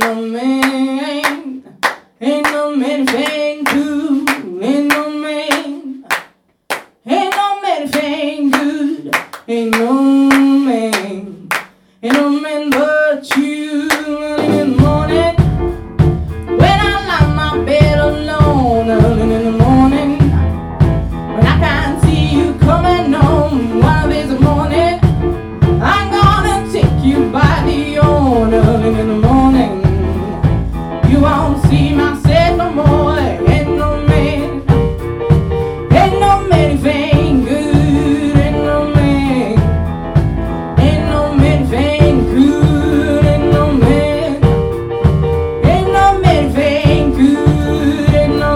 no man, ain't no man thing good, ain't no man, ain't no man thing good, ain't no man, ain't no man but you. Early in the morning, when I lie in my bed alone, early in the morning, when I can't see you coming home, one of these morning, I'm gonna take you by the horn. Early in the morning, you won't see myself no more. Ain't no man, ain't no man thing good. Ain't no man, ain't no man thing good. Ain't no man, ain't no man thing good. Ain't no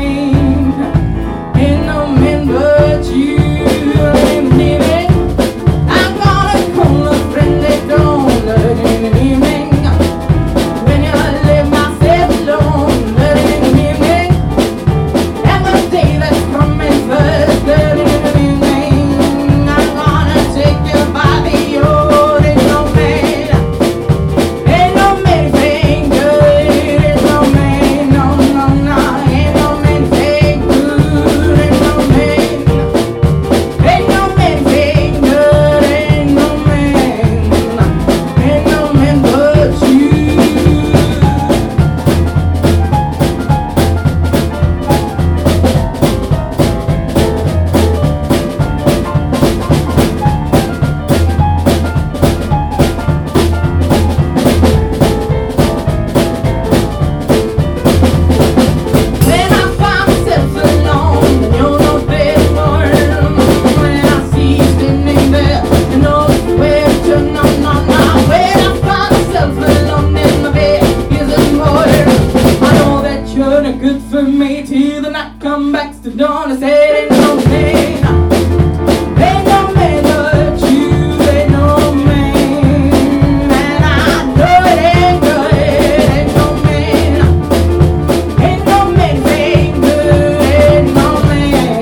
man but you. I'm leaving. I'm gonna call a friend that don't learn in the evening. When you leave myself alone, learn in the evening. And the day that's coming first, learn in the evening. I'm gonna take you by the road. Ain't no man thing good. Ain't no man, no, no, no. Ain't no man thing good. Ain't no man. Ain't no man thing good. Ain't no man but you. When I find myself alone, you're no better for. When I see you standing there, you know where to turn. No, no, no. When I find myself alone in my bed, isn't more. I know that you're not good for me till the night come back to dawn. I said ain't no man, ain't no man but you. Ain't no man, and I know it ain't good. Ain't no man. Ain't no man thing good, ain't no man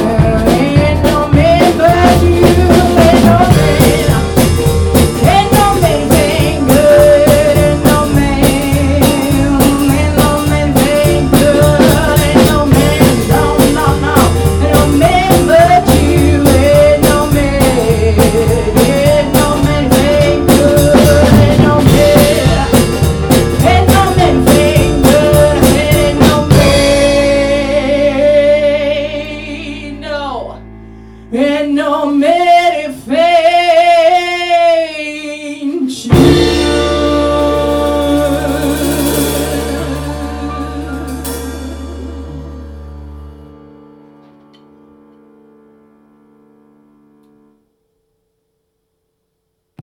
but you. Ain't no man, ain't no man thing good, ain't no man thing good, ain't no man, no, no, no, ain't no man but you. Ain't no man thing good, ain't no man. Ain't no man thing good, ain't no man, no, ain't no man.